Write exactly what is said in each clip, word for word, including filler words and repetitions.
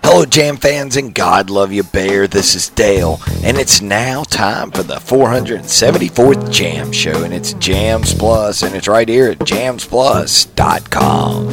Hello, Jam fans, and God love you, Bear. This is Dale, and it's now time for the four hundred seventy-fourth Jam Show, and it's Jams Plus, and it's right here at jams plus dot com.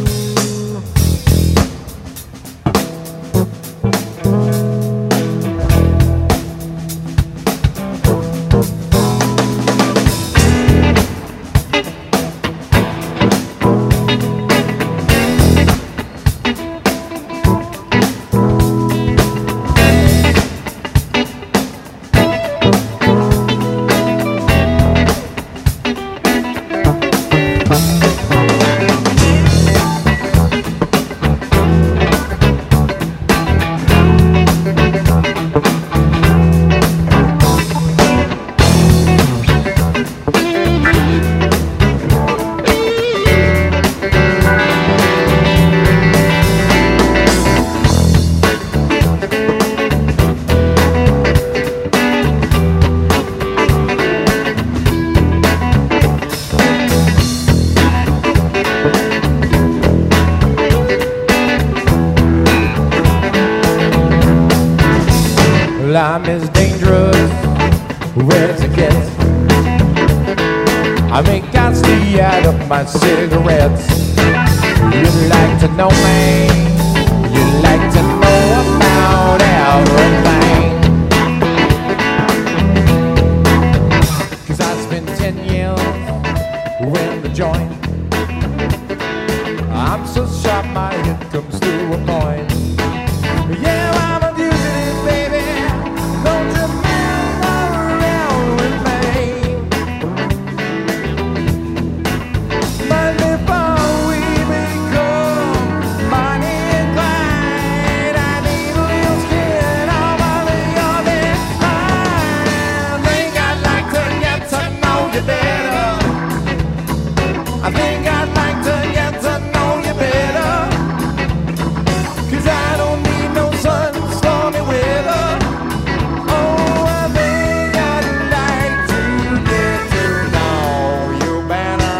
I'm as dangerous as it gets. I make I stay out of my cigarettes. You like to know me, you like to know about everything. Cause I spent ten years in the joint. I'm so sharp my hit comes to a point. Yeah, I'm abusing it, baby. Don't you mess around with me. But before we become money inclined, I need a little skin off of your bed. I think I'd like to get to know you better. I think I'd like to get to know you better. Cause I don't need no sun, stormy weather. Oh, I think I'd like to get to know you better.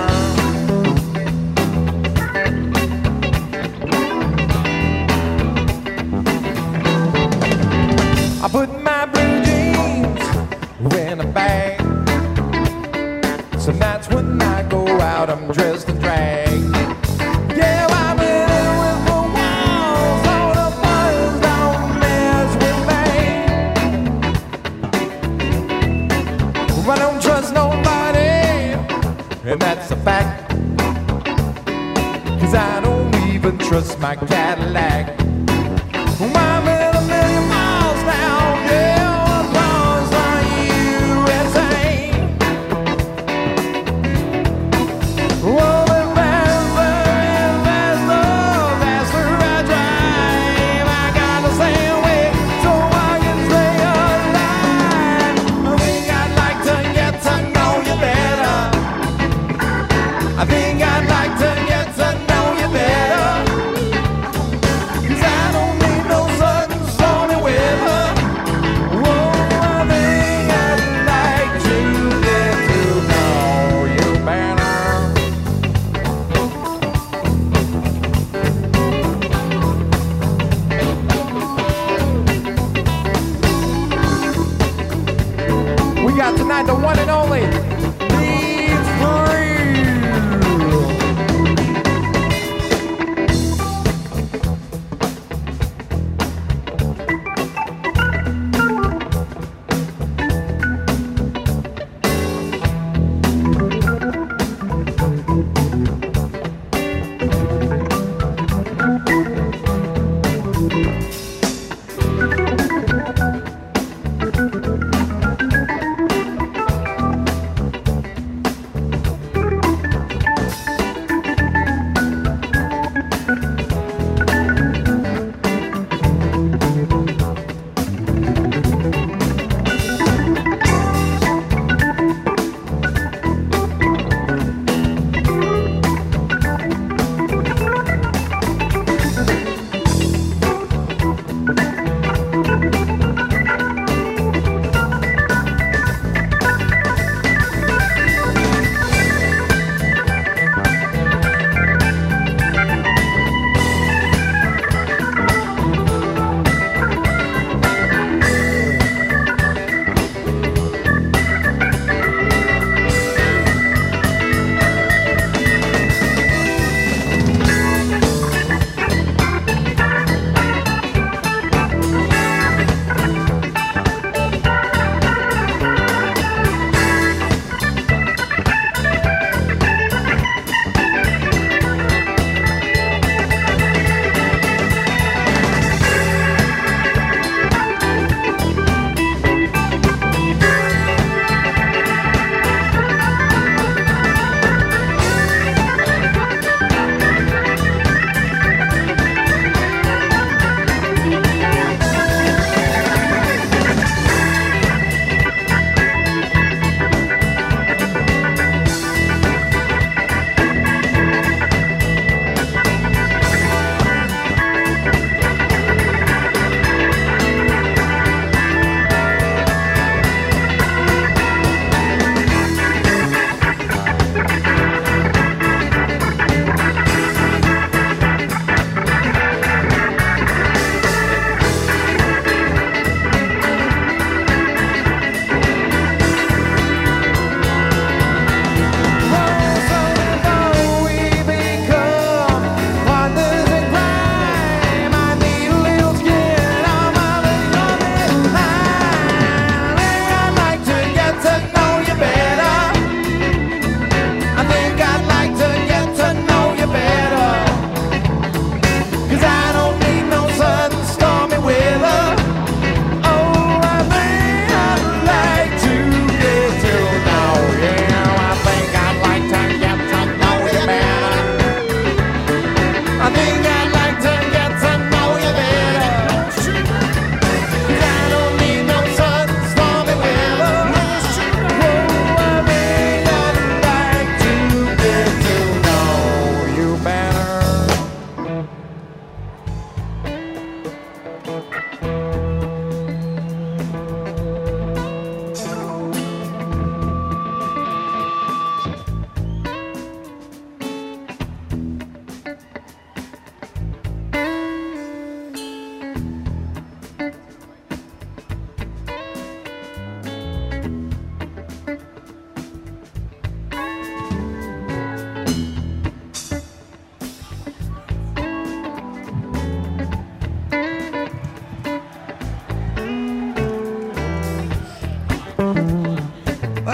I put my blue jeans in a bag. Some nights when I go out, I'm dressed in drag. Yeah, I'm in it with the walls, so the boys don't mess with me. I don't trust nobody, and that's a fact. Cause I don't even trust my Cadillac. I'm in a million miles now, yeah, across the U S A. Oh, but faster and faster, faster I drive. I gotta stay away so I can stay alive. I think I'd like to get to know you better. I think I'd like to get to know you better. Cause I don't need no sun, stormy weather. Whoa, I think I'd like to get to know you better. We got tonight the one and only Steve Free.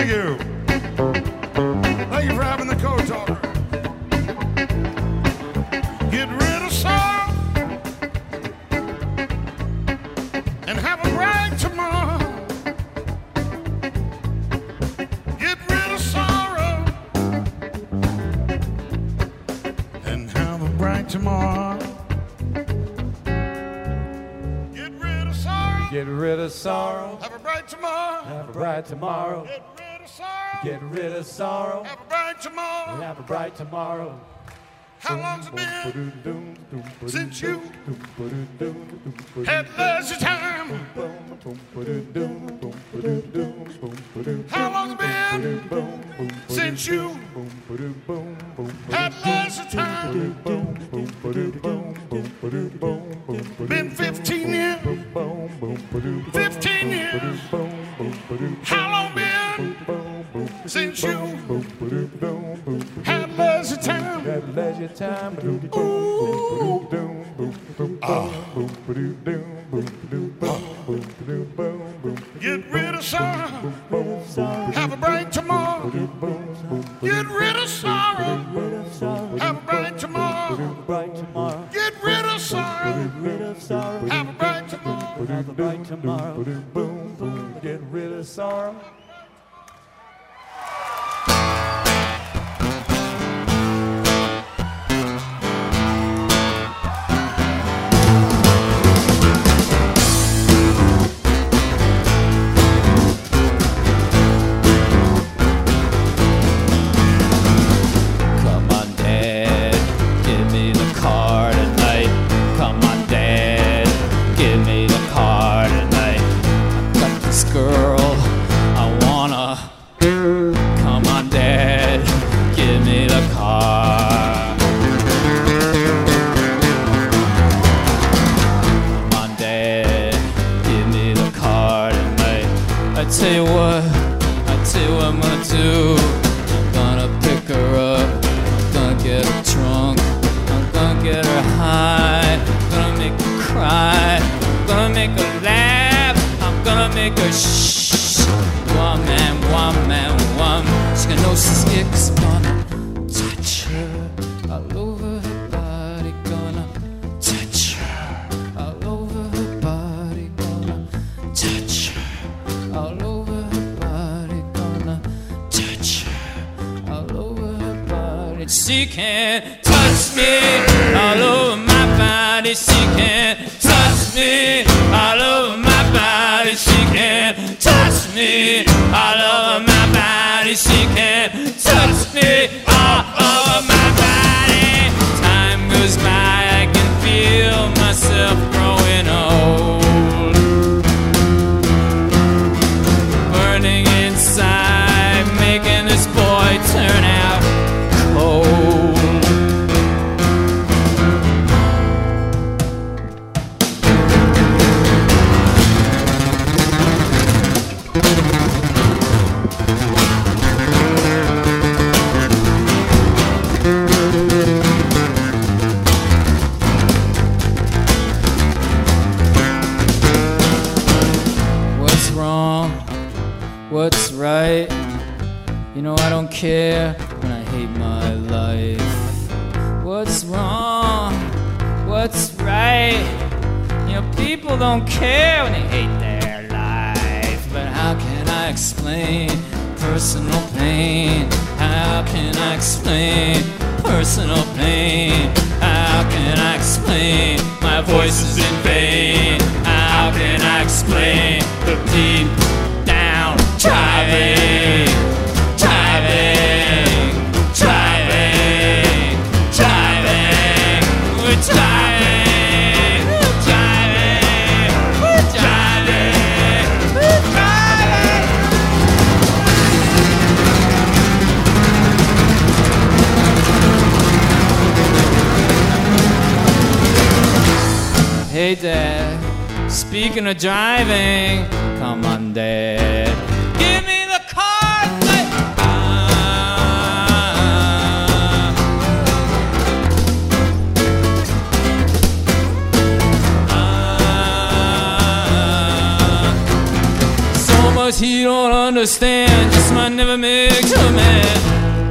Thank you. Thank you for having the code talker. Get rid of sorrow and have a bright tomorrow. Get rid of sorrow and have a bright tomorrow. Get rid of sorrow. Get rid of sorrow. Have a bright tomorrow. Have a bright tomorrow. Get rid of sorrow. Get rid of sorrow. Have a bright tomorrow. Have a bright tomorrow. How long's it been since you had leisure time? How long's it been since you had leisure time? Been fifteen years. fifteen years. How long been since you had leisure time? Had leisure time. Ooh. Ah. Get rid of sorrow. Have a bright tomorrow. Get rid of sorrow. Have a bright tomorrow. Get rid of sorrow. Have a bright tomorrow. Have a bright tomorrow. Boom, boom. Get rid of sorrow. She can't touch me all over my body. She can't touch me all over my body. She can't touch me all over my body. She can't touch me all over my body. Time goes by, I can feel myself growing old, burning inside, making this boy turn out cold. What's wrong? What's right? You know I don't care when I hate my life. What's wrong? What's right? You know, people don't care when they hate their life. But how can I explain personal pain? How can I explain personal pain? How can I explain my voice is in vain? How can I explain the deep down driving? Driving, driving, driving, we're driving, we're driving, we're driving, we're driving. Hey Dad, speaking of driving, come on Dad, give me the car. Heat on under understand, just might never make you a man.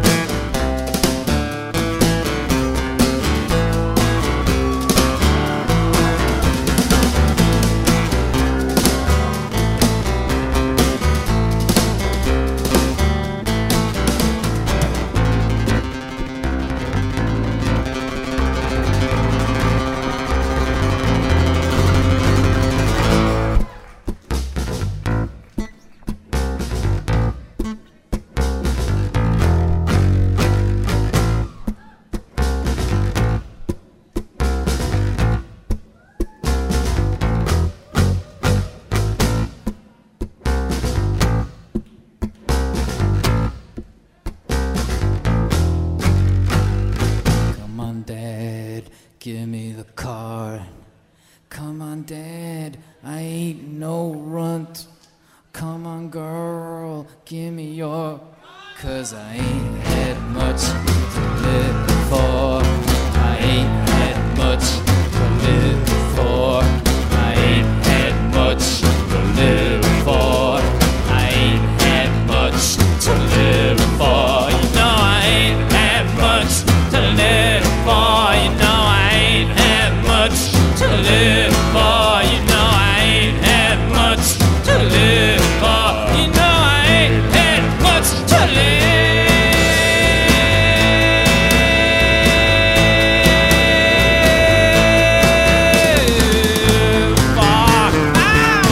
Give me the card. Come on, Dad, I ain't no runt. Come on, girl, give me your. Cause I ain't had much to live for. I ain't had much to live for. I ain't had much to live for. I ain't had much to live for. You know I ain't had much to live for. You know to live for, you know I ain't had much to live for, you know I ain't had much to live for. Ah!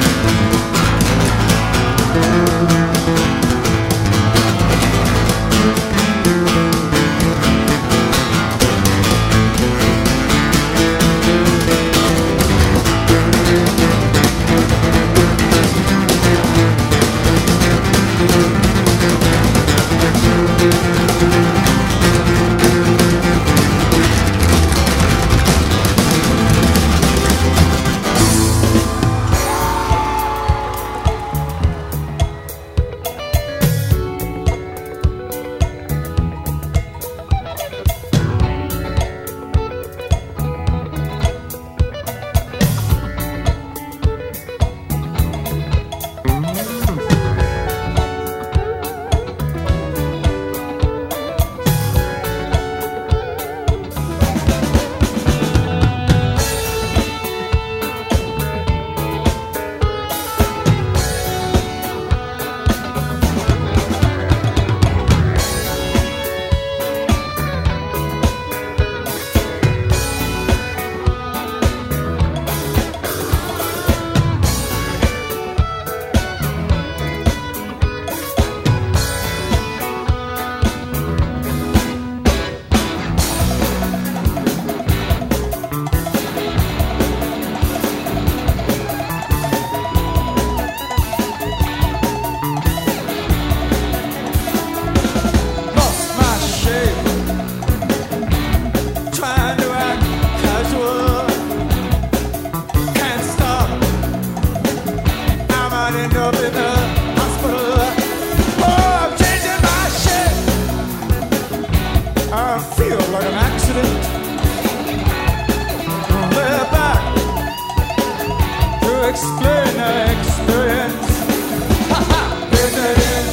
Explain the experience. Ha ha! Isn't it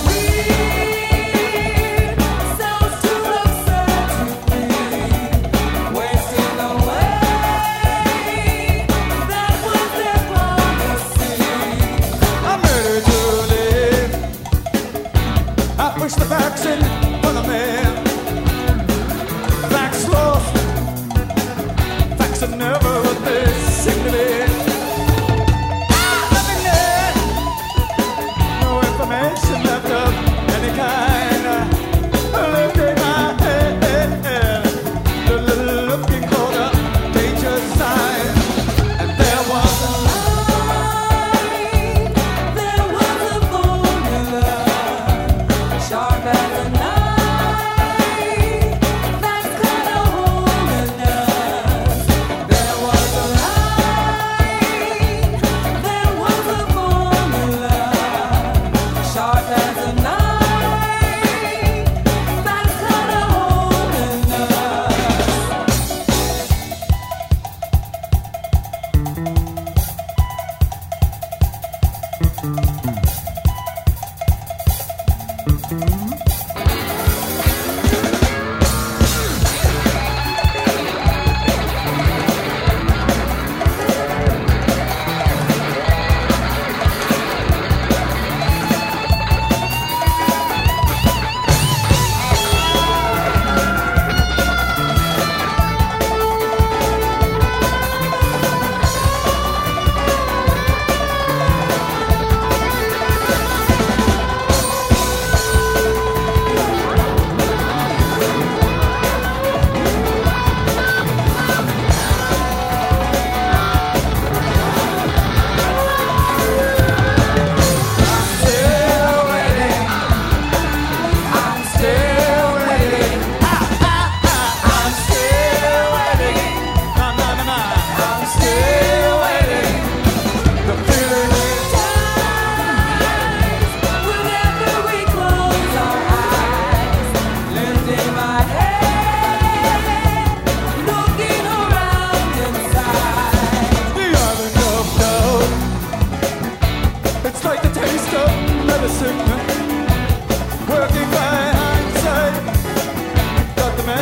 weird? Sounds too absurd to me. Wasting away. That was their policy. I'm ready to live. I push the facts in for the man. Facts lost. Facts are never what they seem to be. Happiness.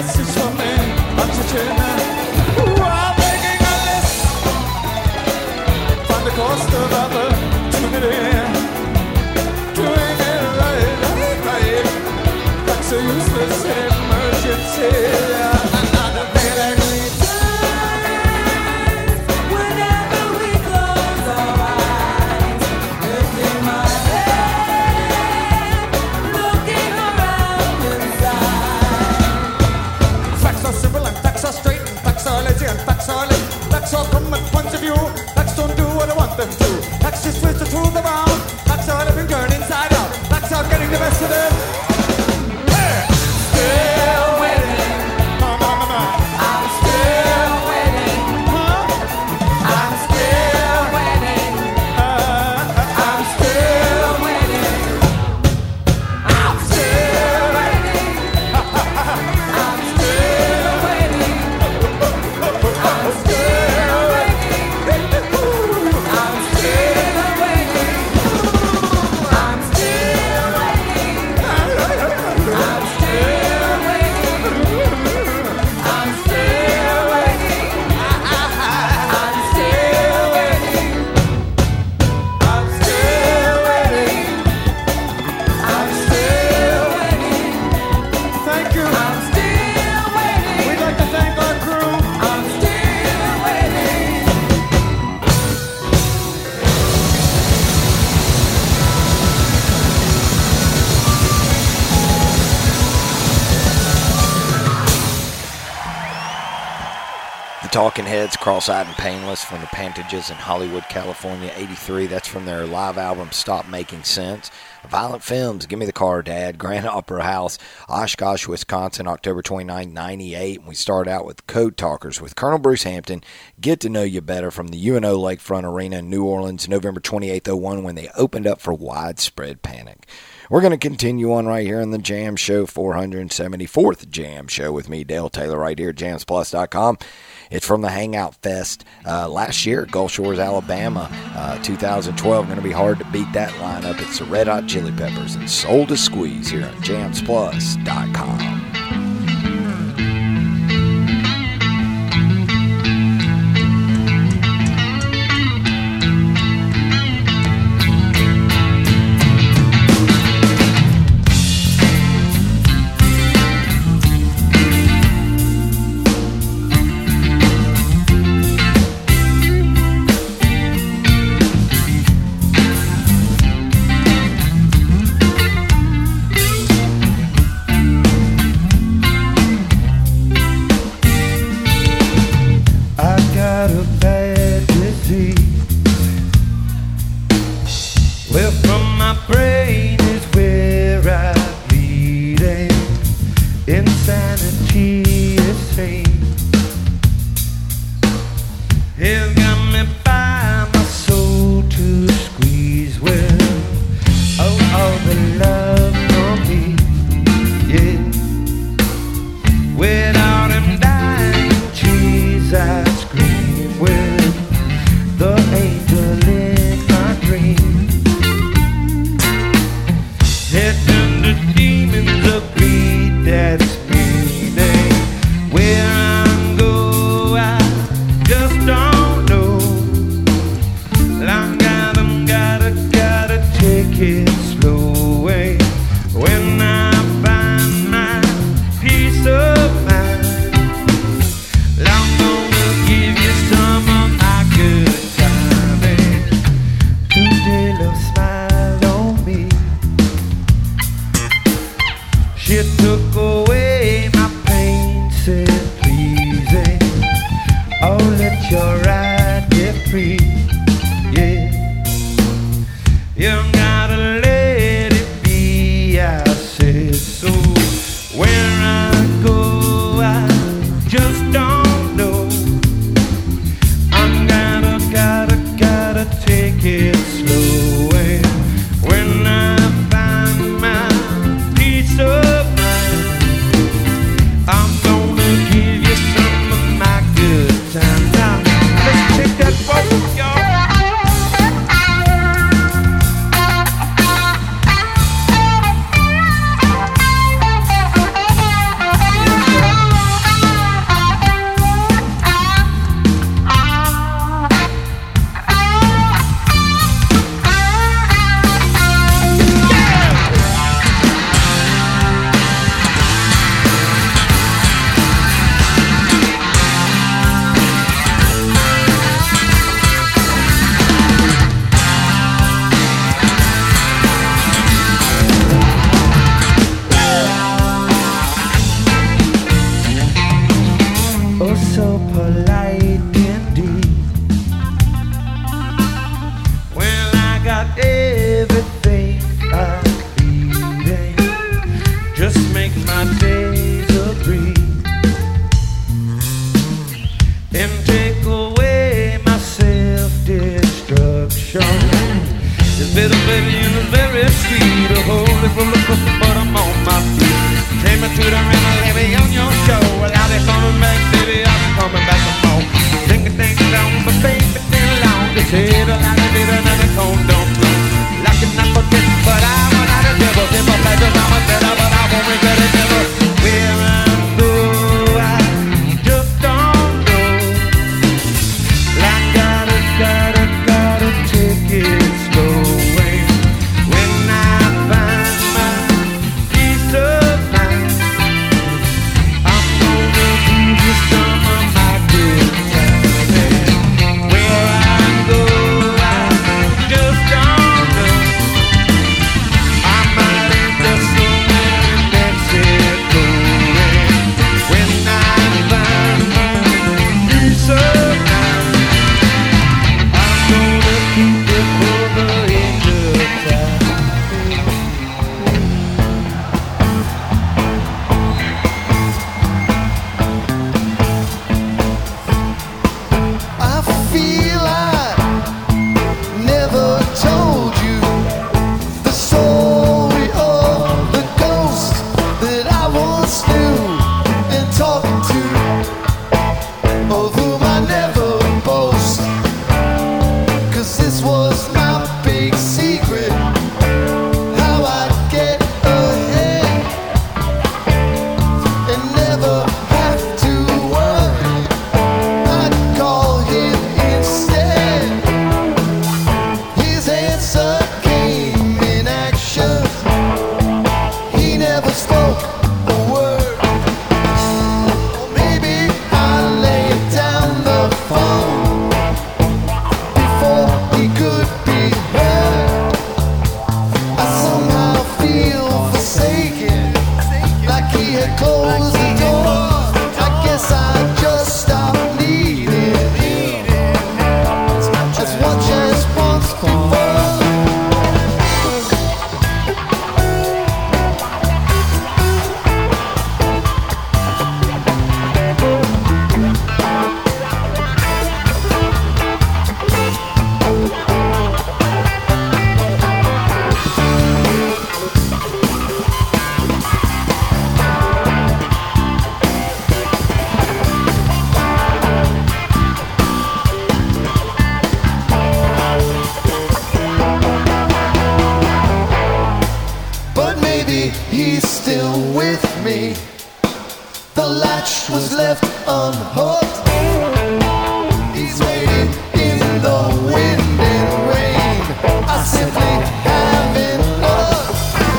message from me, I'm touching Ooh, I'm making a list. Find the cost of opportunity. Doing it right, right, right. That's a useless emergency. Another day like we die. Whenever we close our eyes, lifting my head, looking around inside. Facts are simple and facts are straight, and facts are legit and facts are late. Facts all come at points of view. Facts don't do what I want them to. Facts just twist the truth around. Facts are living turn inside out. Facts are getting the best of them. Hey! Still waiting. No, no, no, no. I'm still waiting. Huh? I'm still waiting. Uh, I'm still waiting. I'm still waiting. I'm still waiting. I'm still waiting. I'm still waiting. I'm still waiting. I'm still waiting. I'm still waiting. I'm still waiting. I'm still waiting. I'm still waiting. Thank you. I'm still waiting. We'd like to thank our crew. I'm still waiting. The Talking Heads, Cross-Eyed and Painless from the Pantages in Hollywood, California, eighty-three. That's from their live album, Stop Making Sense. Violent Femmes, Give Me the Car, Dad. Grand Opera House, Oshkosh, Wisconsin, October twenty-ninth, ninety-eight. And we start out with Code Talkers with Colonel Bruce Hampton, Get to Know You Better from the U N O Lakefront Arena in New Orleans, November twenty-eighth, oh one, when they opened up for Widespread Panic. We're going to continue on right here on the Jam Show, four hundred seventy-fourth Jam Show with me, Dale Taylor, right here at jams plus dot com. It's from the Hangout Fest uh, last year at Gulf Shores, Alabama, uh, two thousand twelve. Going to be hard to beat that lineup. It's the Red Hot Chili Peppers and Soul to Squeeze here at jams plus dot com. When I find my peace of mind. so polite indeed. Well, I got everything I need, just make my days a breeze and take away my self-destruction. It's bitter, baby, and it's very sweet. A holy roller coaster, but I'm on my feet. Take me to the river, lay me on your show. Well, I'll be coming back, baby, I'll be coming back some more. Think it, think it long, but baby, too long. Just hit a lot of it, another tone, don't know. Like it, not forget, but I'm not a devil. If I pleasure, I'm a better, but I won't regret it never. Where I'm going, I just don't know. Like, gotta, gotta, gotta take it slow. When I find my peace of mind, I'm gonna give you some of my good times. Where I go, I just don't know. I might end up somewhere in Mexico. When I find my peace of mind, I'm gonna keep it for the end of time. I feel I never told you the story of the ghost that I once knew and talked to, of whom I never boast. 'Cause this was my big secret, how I'd get ahead and never have to worry. I'd call him instead. His answer came in action. He never spoke a word. Or maybe I laid down the phone before he could be heard. I somehow feel forsaken, like he had closed the door. I guess I just stopped needing him as much as once before. But maybe he's still with me. The latch was left unhooked. He's waiting in the wind and rain. I simply haven't looked.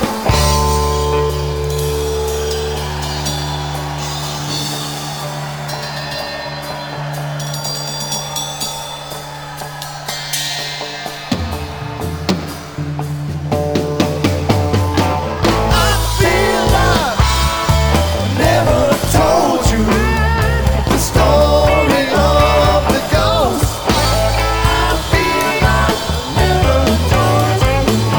I feel I never told you the story of the ghost. I feel I never told you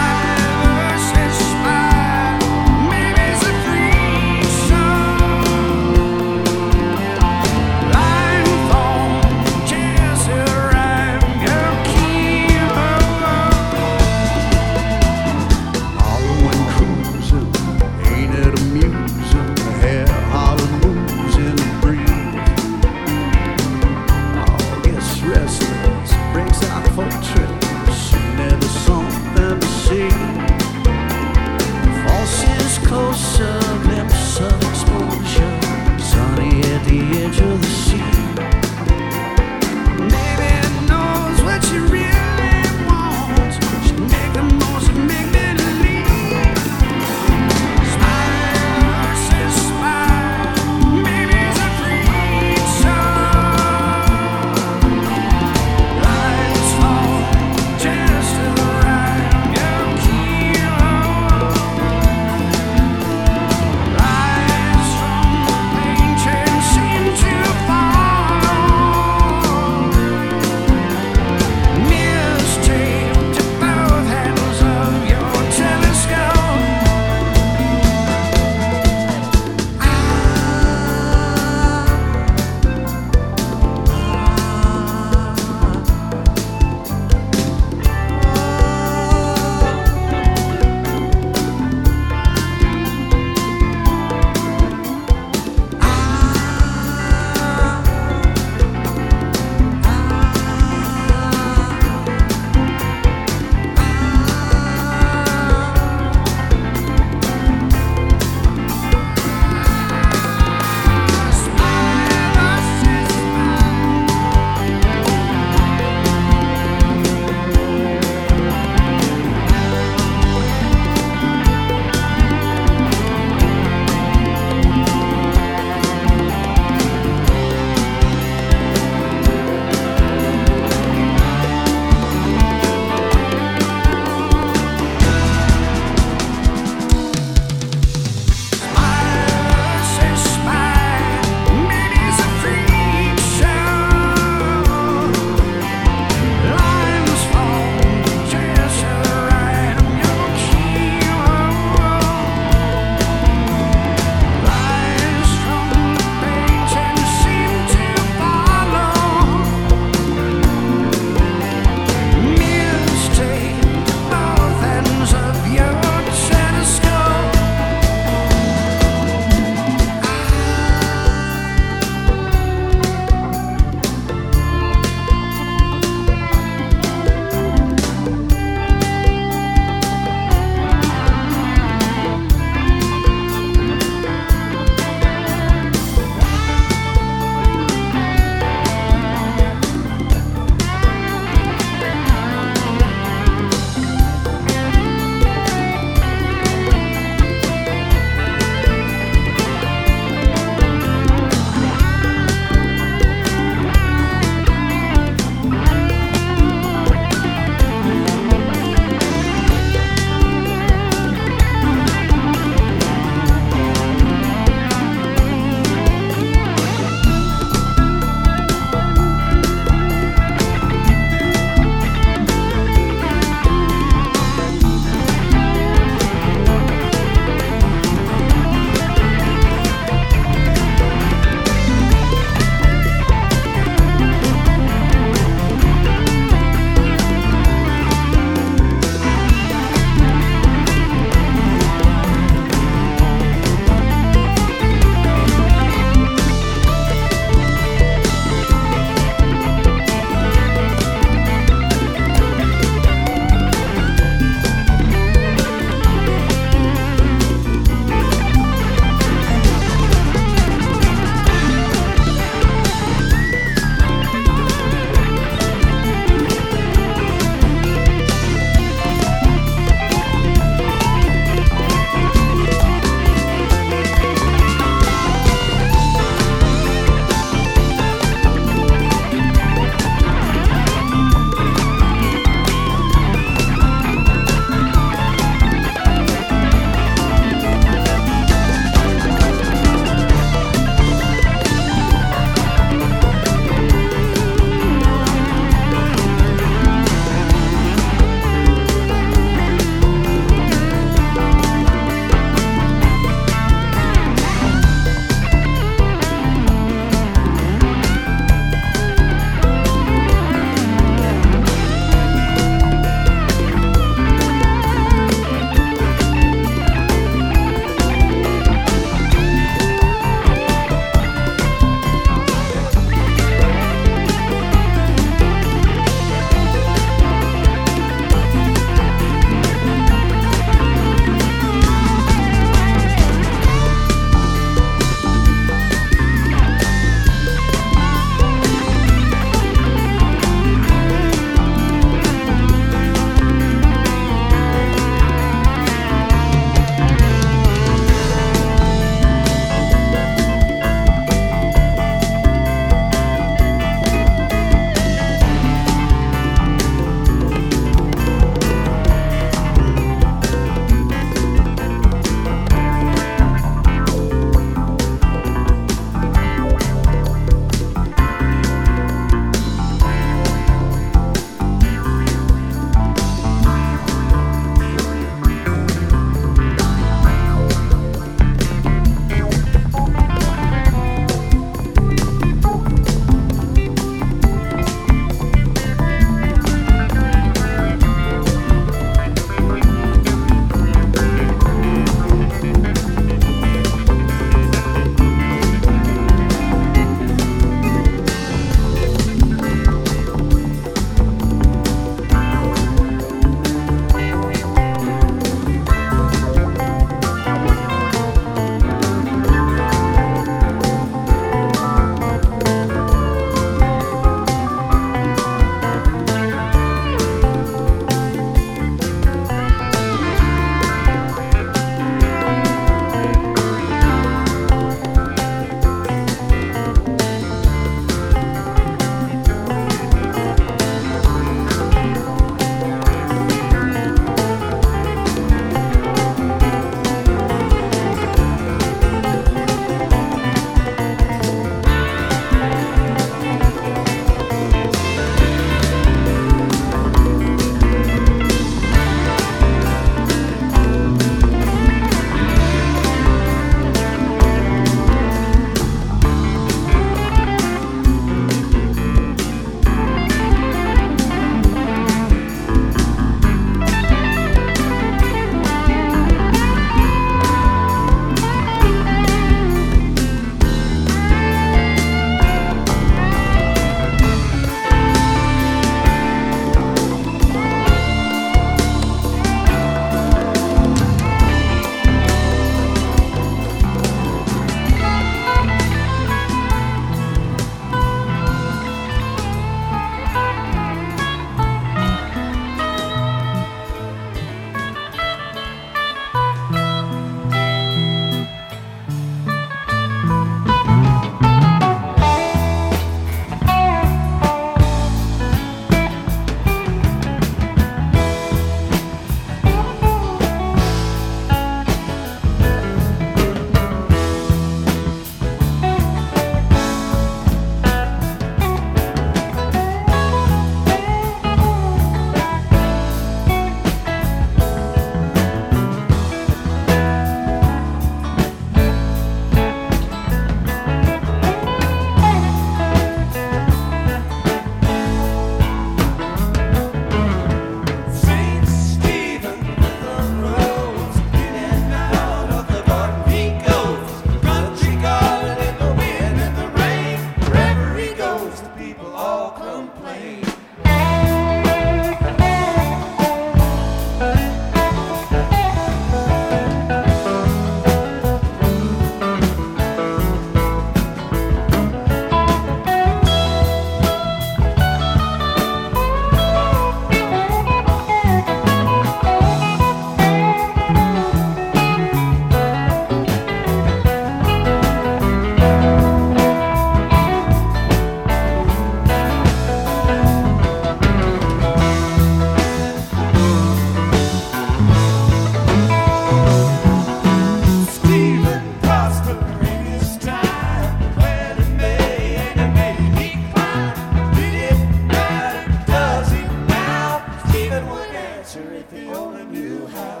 showing you how.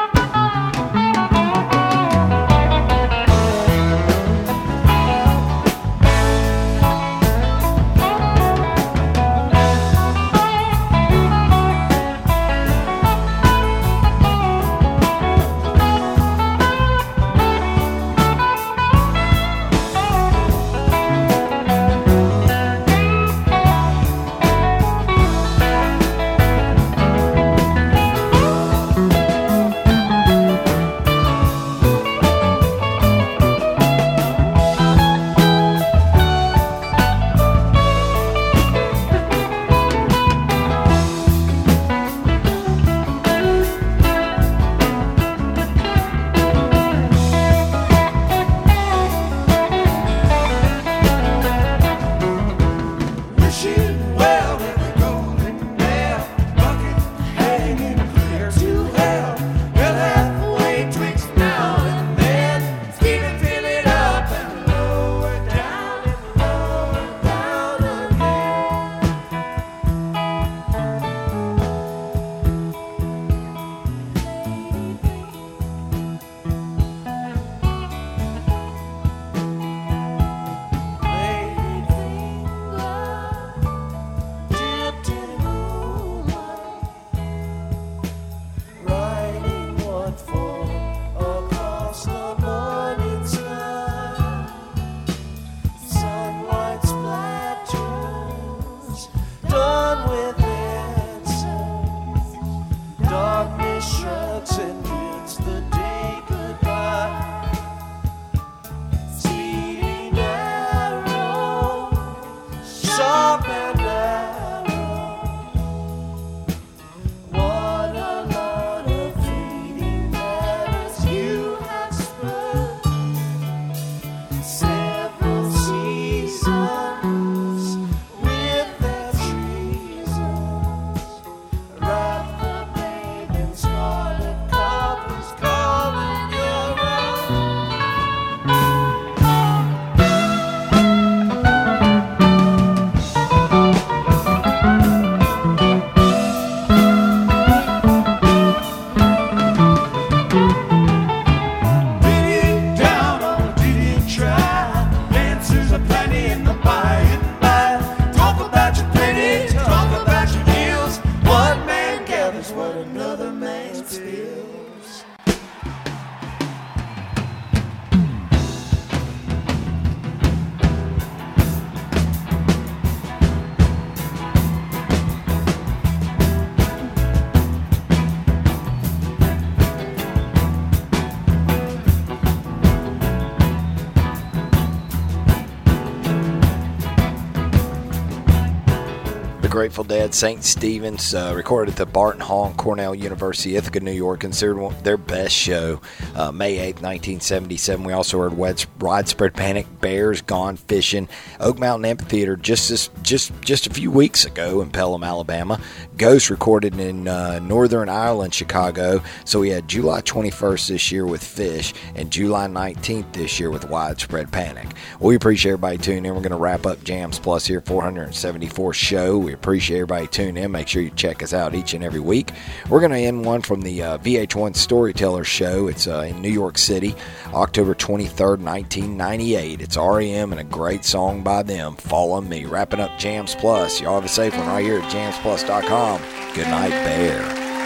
Grateful Dead, Saint Stephen's, uh, recorded at the Barton Hall, Cornell University, Ithaca, New York, considered one, their best show, uh, May eighth, nineteen seventy-seven. We also heard Wed- Widespread Panic, Bears Gone Fishing, Oak Mountain Amphitheater just this, just just a few weeks ago in Pelham, Alabama. Ghost recorded in uh, Northern Ireland, Chicago. So we had July twenty-first this year with Fish and July nineteenth this year with Widespread Panic. Well, we appreciate everybody tuning in. We're going to wrap up Jams Plus here, four hundred seventy-fourth show. We appreciate everybody tuning in. Make sure you check us out each and every week. We're going to end one from the uh, V H one Storyteller Show. It's uh, in New York City, October twenty-third, nineteen ninety-eight. It's R E M and a great song by them, Follow Me. Wrapping up Jams Plus. Y'all have a safe one right here at jams plus dot com. Good night, Bear.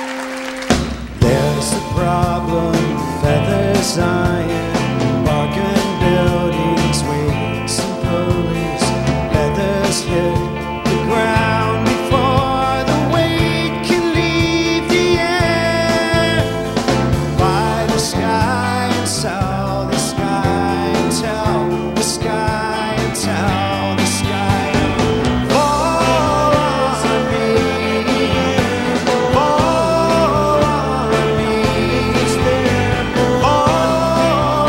There's a problem, feathers, iron, bargain buildings, weights and pulleys, feathers hit the ground before the weight can leave the air. By the sky and tell the sky and tell the sky and tell the sky. Fall on me, fall on me, fall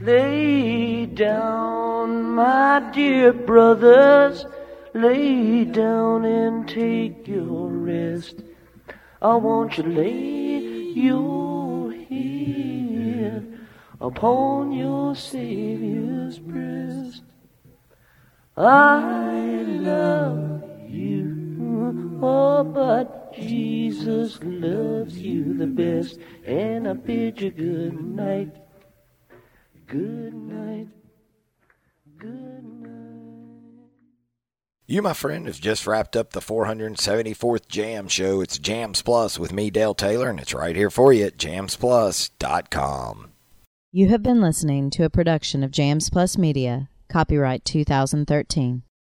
Lay down, my dear brothers, lay down and take your rest. I want you to lay your head upon your Savior's breast. I love you, oh, but Jesus loves you the best. And I bid you good night, good night, good night. You, my friend, have just wrapped up the four hundred seventy-fourth Jam Show. It's Jams Plus with me, Dale Taylor, and it's right here for you at jams plus dot com. You have been listening to a production of Jams Plus Media, copyright two thousand thirteen.